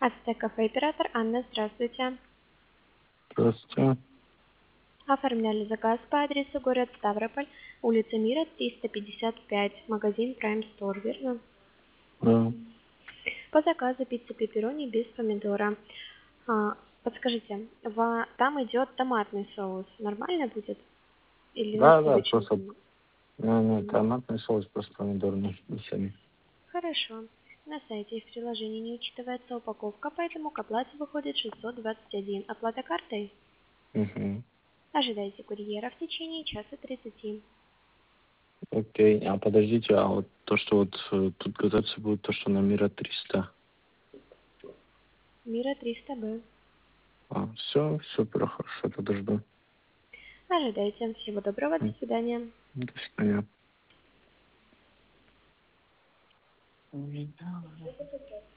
Ацтек кафе оператор Анна, здравствуйте. Здравствуйте. Оформляли заказ по адресу город Ставрополь, улица Мира, 355, магазин Prime Store, верно? Да. По заказу пицца пепперони без помидора. Подскажите, там идет томатный соус. Нормально будет? Или на Да, сливочном? просто не, Мгм. томатный соус, просто помидорный. И сами. Хорошо. На сайте и в приложении не учитывается упаковка, поэтому к оплате выходит 621. Оплата картой? Угу. Ожидайте курьера в течение часа 30. Окей. А подождите, а вот то, что вот тут готовиться будет, то, что на Мира 300. Мира 300Б. Все, супер, хорошо, тогда жду. Ожидайте. Всего доброго. До свидания. До свидания.